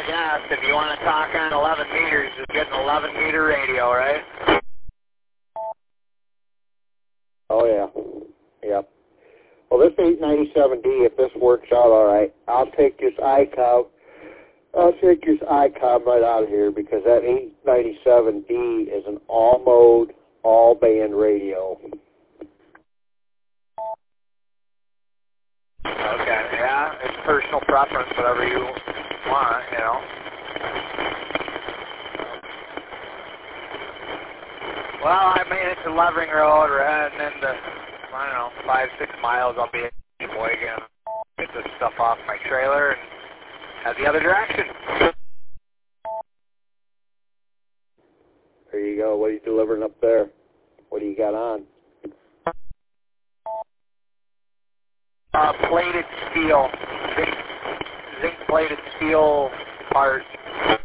guess. If you want to talk on 11 meters, just get an 11 meter radio, right? Oh, yeah. Yep. Well, this 897D, if this works out all right, I'll take this ICOM. I'll take this ICOM right out of here because that 897D is an all-mode, all-band radio. Okay, yeah, it's personal preference, whatever you want, you know. Well, I made it to Levering Road. We're heading into, I don't know, 5-6 miles. I'll be at Boygan. Get this stuff off my trailer and head the other direction. There you go. What are you delivering up there? What do you got on? Plated steel, zinc plated steel parts.